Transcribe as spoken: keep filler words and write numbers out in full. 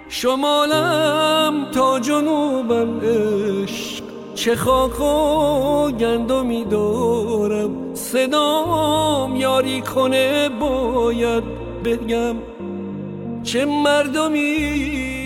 شمالم تا جنوبم عشق، چه خاک و گندمی دارم. صدام یاری کنه باید بگم چه مردمی